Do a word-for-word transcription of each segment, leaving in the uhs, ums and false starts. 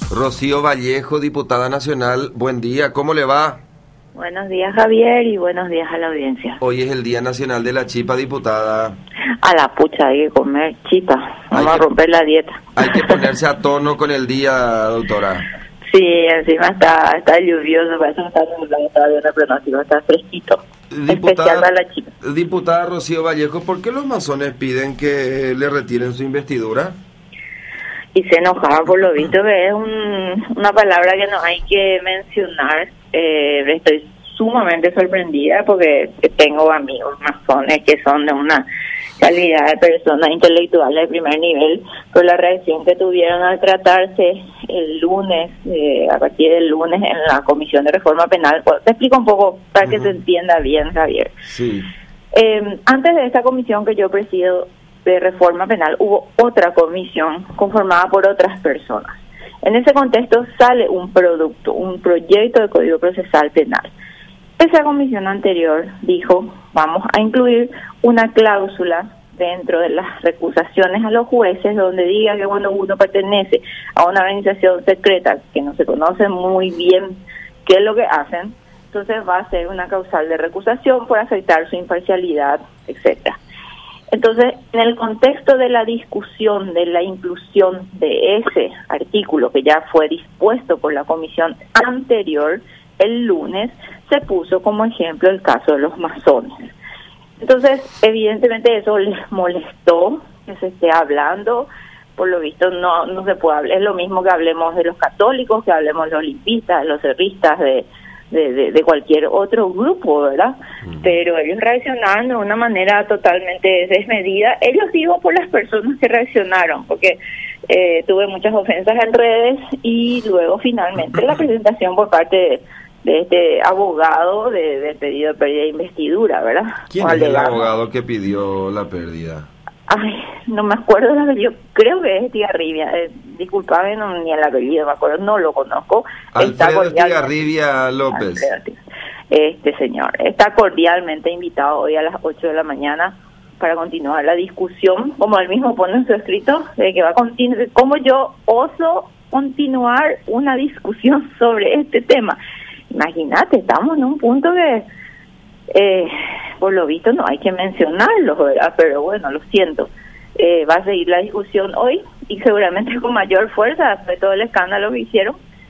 Rocío Vallejo, diputada nacional, buen día, ¿cómo le va? Buenos días, Javier, y buenos días a la audiencia. Hoy es el Día Nacional de la Chipa, diputada. A la pucha, hay que comer chipa, vamos Hay a que- romper la dieta. Hay que ponerse a tono con el día, doctora. Sí, encima está está lluvioso, parece que está nublado, está bien el pronóstico, está fresquito. Especial para la chipa. Diputada Rocío Vallejo, ¿por qué los masones piden que le retiren su investidura? Y se enojaban por lo visto, que es un, una palabra que no hay que mencionar. Eh, estoy sumamente sorprendida porque tengo amigos masones que son de una calidad de personas intelectuales de primer nivel, pero la reacción que tuvieron al tratarse el lunes, eh, a partir del lunes en la Comisión de Reforma Penal, pues, te explico un poco para uh-huh. que se entienda bien, Javier. Sí. Eh, antes de esta comisión que yo presido de Reforma Penal, hubo otra comisión conformada por otras personas. En ese contexto sale un producto, un proyecto de Código Procesal Penal. Esa comisión anterior dijo, vamos a incluir una cláusula dentro de las recusaciones a los jueces donde diga que cuando uno pertenece a una organización secreta que no se conoce muy bien qué es lo que hacen, entonces va a ser una causal de recusación por afectar su imparcialidad, etcétera. Entonces, en el contexto de la discusión de la inclusión de ese artículo que ya fue dispuesto por la comisión anterior, el lunes se puso como ejemplo el caso de los masones. Entonces, evidentemente eso les molestó que se esté hablando. Por lo visto no no se puede hablar. Es lo mismo que hablemos de los católicos, que hablemos de los limpistas, de los cerristas, de De, de, de cualquier otro grupo, ¿verdad? Uh-huh. Pero ellos reaccionaron de una manera totalmente desmedida. Ellos digo por las personas que reaccionaron, porque eh, tuve muchas ofensas en redes y luego finalmente la presentación por parte de, de este abogado de, de pedido de pérdida de investidura, ¿verdad? ¿Quién es el abogado que pidió la pérdida? Ay, no me acuerdo el apellido, creo que es Estigarribia, eh, disculpame, no, ni el apellido me acuerdo, no lo conozco. Alfredo Estigarribia López. Alfredo, este señor, está cordialmente invitado hoy a las ocho de la mañana para continuar la discusión, como él mismo pone en su escrito, de que va a continuar, cómo yo oso continuar una discusión sobre este tema. Imagínate, estamos en un punto que... Eh, por lo visto no hay que mencionarlo, ¿verdad? Pero bueno, lo siento. Eh, va a seguir la discusión hoy y seguramente con mayor fuerza después de todo el escándalo que hicieron.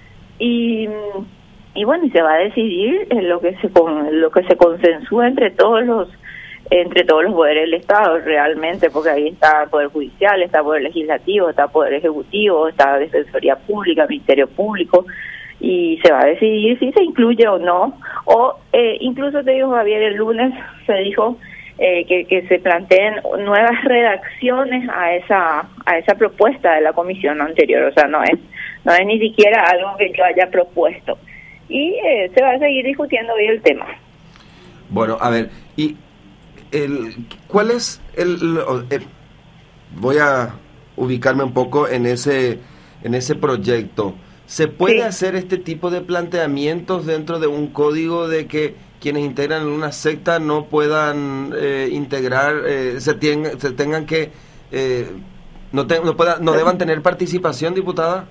Y, y bueno, y se va a decidir en lo que se con, lo que se consensúa entre todos los entre todos los poderes del Estado realmente, porque ahí está el Poder Judicial, está el Poder Legislativo, está el Poder Ejecutivo, está la Defensoría Pública, Ministerio Público, y se va a decidir si se incluye o no, o eh, incluso te digo, Javier, el lunes se dijo eh, que, que se planteen nuevas redacciones a esa a esa propuesta de la comisión anterior, o sea, no es no es ni siquiera algo que yo haya propuesto, y eh, se va a seguir discutiendo hoy el tema. Bueno, a ver, y el ¿cuál es el, el, el voy a ubicarme un poco en ese en ese proyecto? ¿Se puede sí. hacer este tipo de planteamientos dentro de un código de que quienes integran una secta no puedan eh, integrar, eh, se, ten, se tengan que, eh, no, te, no, pueda, no deban tener participación, diputada?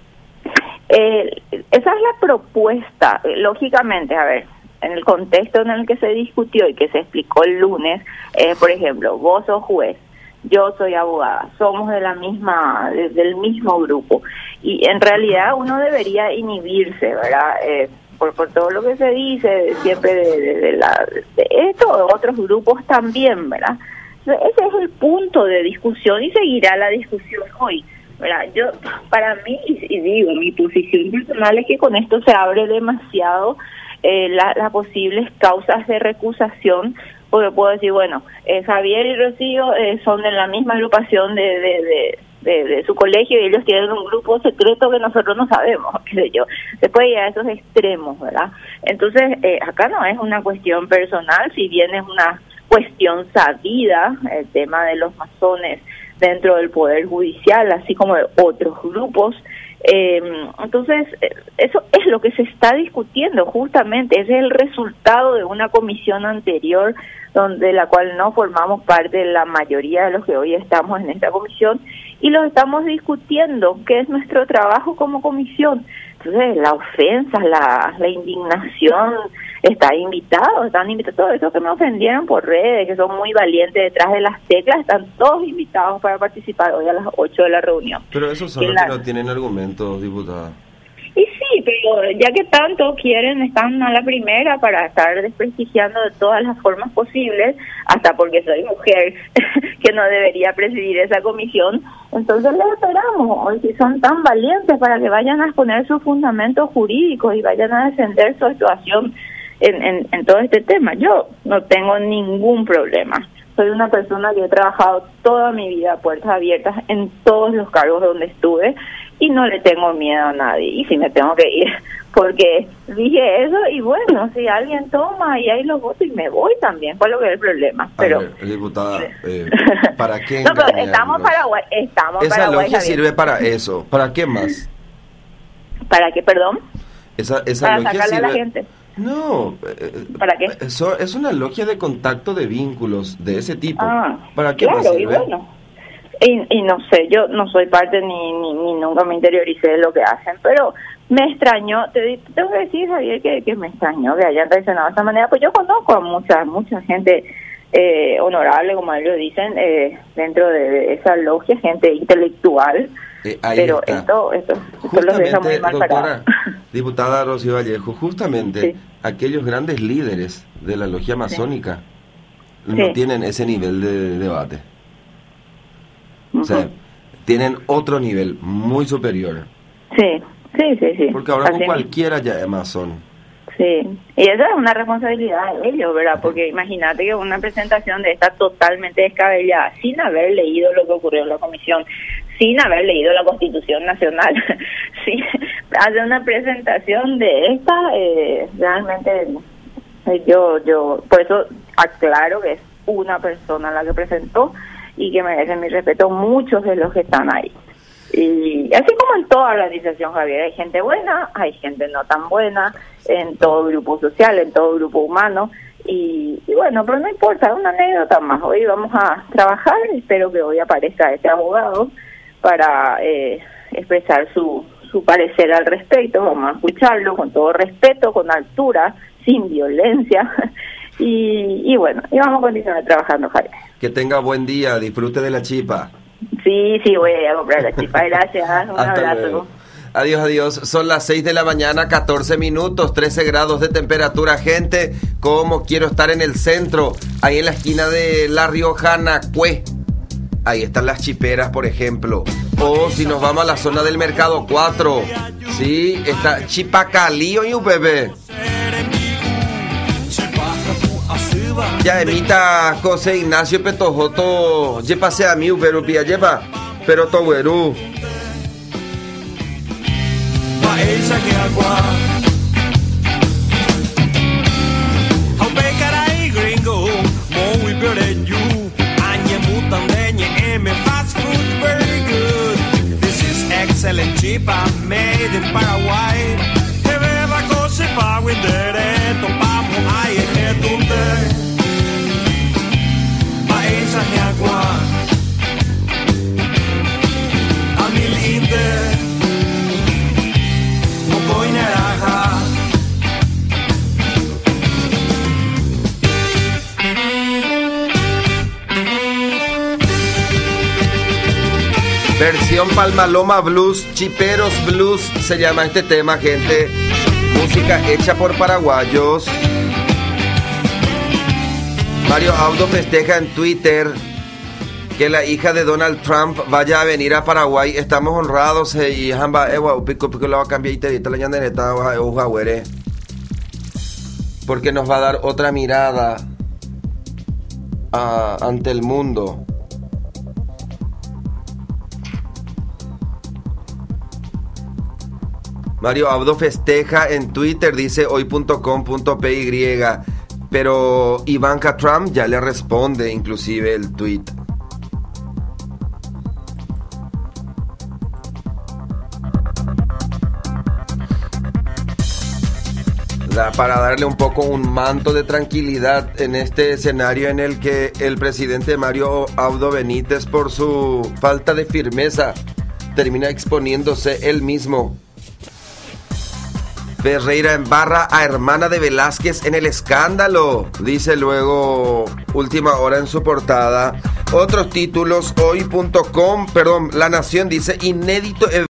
Eh, esa es la propuesta, lógicamente, a ver, en el contexto en el que se discutió y que se explicó el lunes, eh, por ejemplo, vos sos juez, yo soy abogada, somos de la misma, de, del mismo grupo, y en realidad uno debería inhibirse, ¿verdad? Eh, por, por todo lo que se dice siempre de, de, de, la, de esto, de otros grupos también, ¿verdad? Entonces, ese es el punto de discusión y seguirá la discusión hoy, ¿verdad? Yo, para mí, y, y digo, mi posición personal es que con esto se abre demasiado eh, la, las posibles causas de recusación, porque puedo decir, bueno, eh, Javier y Rocío eh, son de la misma agrupación de, de, de, de, de su colegio y ellos tienen un grupo secreto que nosotros no sabemos, qué sé yo. Se puede ir a esos extremos, ¿verdad? Entonces, eh, acá no es una cuestión personal, si bien es una cuestión sabida, el tema de los masones dentro del Poder Judicial, así como de otros grupos. Eh, entonces, eso es lo que se está discutiendo justamente, ese es el resultado de una comisión anterior donde la cual no formamos parte de la mayoría de los que hoy estamos en esta comisión, y los estamos discutiendo, qué es nuestro trabajo como comisión. Entonces, la ofensa, la, la indignación, está invitado, están invitados, todos esos que me ofendieron por redes, que son muy valientes detrás de las teclas, están todos invitados para participar hoy a las ocho de la reunión. Pero esos son los que no tienen argumentos, diputada. Y sí, pero ya que tanto quieren, están a la primera para estar desprestigiando de todas las formas posibles, hasta porque soy mujer, que no debería presidir esa comisión. Entonces les esperamos, hoy si son tan valientes, para que vayan a exponer sus fundamentos jurídicos y vayan a defender su actuación en, en, en todo este tema. Yo no tengo ningún problema. Soy una persona que he trabajado toda mi vida a puertas abiertas en todos los cargos donde estuve, y no le tengo miedo a nadie. Y si me tengo que ir, porque dije eso, y bueno, si alguien toma y ahí los voto y me voy también, ¿cuál es lo que es el problema? Pero, a ver, diputada, eh, ¿para qué no, pero estamos Paraguay, estamos Esa Paraguay, logia Javier. sirve para eso. ¿Para qué más? ¿Para qué, perdón? Esa, esa Para logia sacarle sirve... a la gente. No. Eh, ¿Para qué? Eso es una logia de contacto de vínculos de ese tipo. Ah, ¿Para qué claro, más sirve? y bueno. Y, y no sé, yo no soy parte ni, ni, ni nunca me interioricé de lo que hacen, pero me extrañó, te, te tengo que decir, Javier, que, que me extrañó que hayan traicionado de esa manera, pues yo conozco a mucha, mucha gente eh, honorable, como ellos dicen, eh, dentro de, de esa logia, gente intelectual, eh, ahí pero está. esto, esto, esto los deja muy mal doctora, parados. Diputada Rocío Vallejo, justamente Sí. aquellos grandes líderes de la logia masónica Sí. no Sí. tienen ese nivel de debate. Uh-huh. O sea, tienen otro nivel muy superior. Sí, sí, sí, sí. Porque ahora Así con mismo. cualquiera ya es masón. Sí, y esa es una responsabilidad de ellos, ¿verdad? Porque imagínate que una presentación de esta totalmente descabellada, sin haber leído lo que ocurrió en la comisión, sin haber leído la Constitución Nacional, sí, hacer una presentación de esta, eh, realmente eh, yo, yo, por eso aclaro que es una persona la que presentó y que merece mi respeto muchos de los que están ahí. Y así como en toda organización, Javier, hay gente buena, hay gente no tan buena, en todo grupo social, en todo grupo humano, y, y bueno, pero no importa, es una anécdota más. Hoy vamos a trabajar, espero que hoy aparezca este abogado para eh, expresar su, su parecer al respecto. Vamos a escucharlo con todo respeto, con altura, sin violencia, y, y bueno, y vamos a continuar trabajando, Javier. Que tenga buen día, disfrute de la chipa. Sí, sí, voy a comprar la chipa, gracias, un Hasta abrazo. luego. Adiós, adiós. Son las seis de la mañana, catorce minutos, trece grados de temperatura. Gente, ¿cómo quiero estar en el centro? Ahí en la esquina de La Riojana, Cue. Ahí están las chiperas, por ejemplo. O si nos vamos a la zona del Mercado cuatro. Sí, está Chipacalío y U P B. Ya emita José Ignacio Petojoto. Ya pasé a mí, pero pia lleva. Pero todo güero. Paesa que agua. How big carai gringo, more we build at you. Anye mutandeñe M fast food very good. This is excellent chipa made in Paraguay. Eveva cose pa windere topamo ai e tunde. Paesa que agua. A mil inde. Voy naranja. Versión Palmaloma Blues, Chiperos Blues se llama este tema, gente. Música hecha por paraguayos. Mario Audo festeja en Twitter que la hija de Donald Trump vaya a venir a Paraguay. Estamos honrados y jamba ewa pico pico la va a cambiar y te la ñandereta hoja güere, porque nos va a dar otra mirada a, ante el mundo. Mario Abdo festeja en Twitter, dice hoy punto com punto p y, pero Ivanka Trump ya le responde inclusive el tweet. Da- para darle un poco un manto de tranquilidad en este escenario en el que el presidente Mario Abdo Benítez, por su falta de firmeza, termina exponiéndose él mismo. Ferreira embarra a hermana de Velázquez en el escándalo, dice luego Última Hora en su portada. Otros títulos, hoy punto com, perdón, La Nación dice inédito